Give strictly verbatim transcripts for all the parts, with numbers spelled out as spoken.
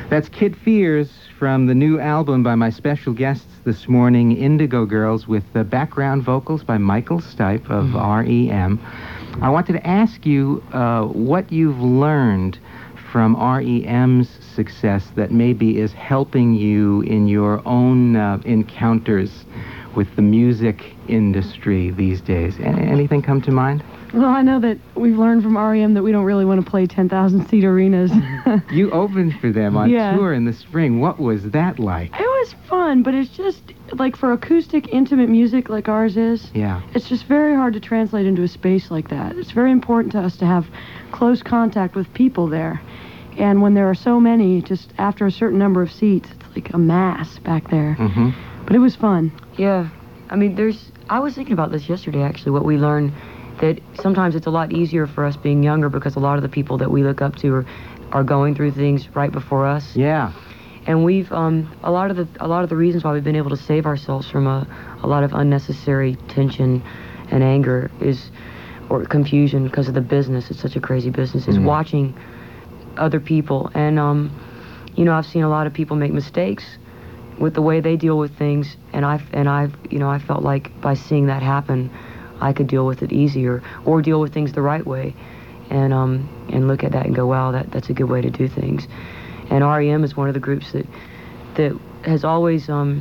That's Kid Fears from the new album by my special guests this morning, Indigo Girls, with the background vocals by Michael Stipe of mm-hmm. R E M. I wanted to ask you uh, what you've learned from R E M's success that maybe is helping you in your own uh, encounters with the music industry these days. A- anything come to mind? Well, I know that we've learned from R E M that we don't really want to play ten thousand seat arenas. You opened for them on yeah. tour in the spring. What was that like? It was fun, but it's just, like, for acoustic, intimate music like ours is, yeah. it's just very hard to translate into a space like that. It's very important to us to have close contact with people there. And when there are so many, just after a certain number of seats, it's like a mass back there. Mm-hmm. But it was fun. Yeah. I mean, there's... I was thinking about this yesterday, actually, what we learned, that sometimes it's a lot easier for us being younger because a lot of the people that we look up to are, are going through things right before us. Yeah. And we've, um, a lot of the, a lot of the reasons why we've been able to save ourselves from a, a lot of unnecessary tension and anger is, or confusion because of the business, it's such a crazy business, is mm. watching other people. And, um, you know, I've seen a lot of people make mistakes with the way they deal with things, and I've, and I've, you know, I felt like by seeing that happen, I could deal with it easier, or deal with things the right way, and um, and look at that and go, wow, that that's a good way to do things. And R E M is one of the groups that that has always um,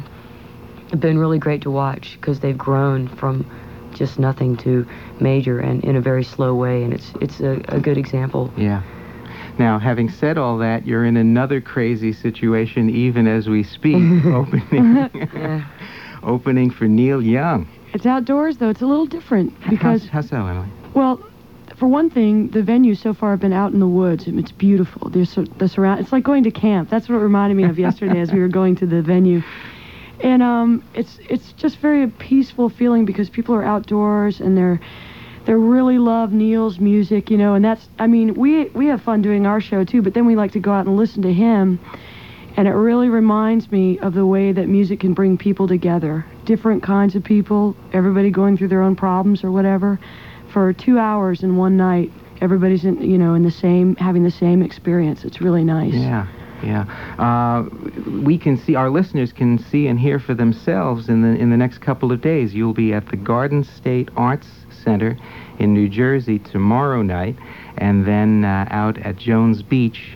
been really great to watch because they've grown from just nothing to major, and in a very slow way, and it's it's a, a good example. Yeah. Now, having said all that, you're in another crazy situation even as we speak, opening yeah. opening for Neil Young. It's outdoors, though. It's a little different because... How, how so, Emily? Well, for one thing, the venues so far have been out in the woods. It's beautiful. There's so, the surround. It's like going to camp. That's what it reminded me of yesterday as we were going to the venue. And um, it's it's just very peaceful feeling because people are outdoors and they're they really love Neil's music, you know. And that's, I mean, we we have fun doing our show too, but then we like to go out and listen to him. And it really reminds me of the way that music can bring people together. Different kinds of people, everybody going through their own problems or whatever. For two hours in one night, everybody's in, you know, in the same, having the same experience. It's really nice. Yeah, yeah. Uh, we can see, our listeners can see and hear for themselves in the in the next couple of days. You'll be at the Garden State Arts Center in New Jersey tomorrow night, and then uh, out at Jones Beach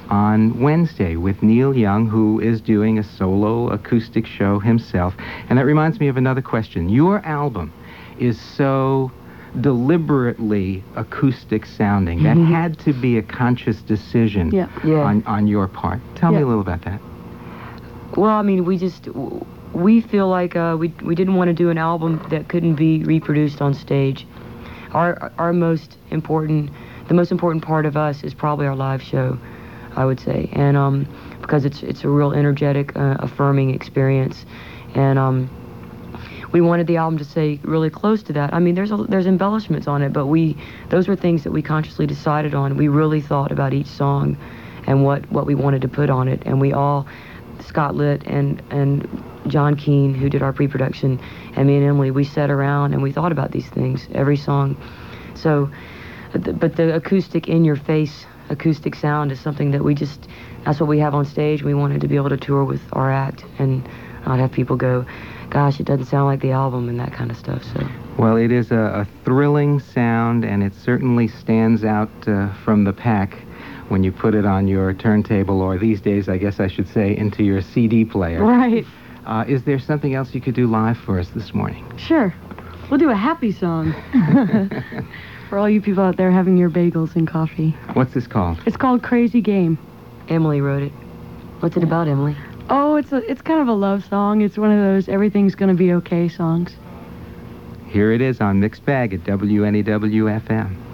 on Wednesday with Neil Young, who is doing a solo acoustic show himself. And that reminds me of another question. Your album is so deliberately acoustic sounding. That Mm-hmm. had to be a conscious decision Yeah. Yeah. on, on your part. Tell Yeah. me a little about that. Well, I mean, we just, we feel like uh, we we didn't want to do an album that couldn't be reproduced on stage. Our our most important, the most important part of us is probably our live show, I would say, and um, because it's it's a real energetic, uh, affirming experience, and um, we wanted the album to stay really close to that. I mean, there's a, there's embellishments on it, but we those were things that we consciously decided on. We really thought about each song, and what what we wanted to put on it, and we all, Scott Litt and and John Keane, who did our pre-production, and me and Emily, we sat around and we thought about these things, every song. So, but the acoustic, in-your-face acoustic sound is something that we just, that's what we have on stage. We wanted to be able to tour with our act and not have people go, gosh, it doesn't sound like the album, and that kind of stuff. So. Well, it is a, a thrilling sound, and it certainly stands out uh, from the pack when you put it on your turntable, or these days, I guess I should say, into your C D player. Right. Uh, is there something else you could do live for us this morning? Sure. We'll do a happy song. For all you people out there having your bagels and coffee. What's this called? It's called Crazy Game. Emily wrote it. What's it about, Emily? Oh, it's a, it's kind of a love song. It's one of those everything's gonna be okay songs. Here it is on Mixed Bag at W N E W F M.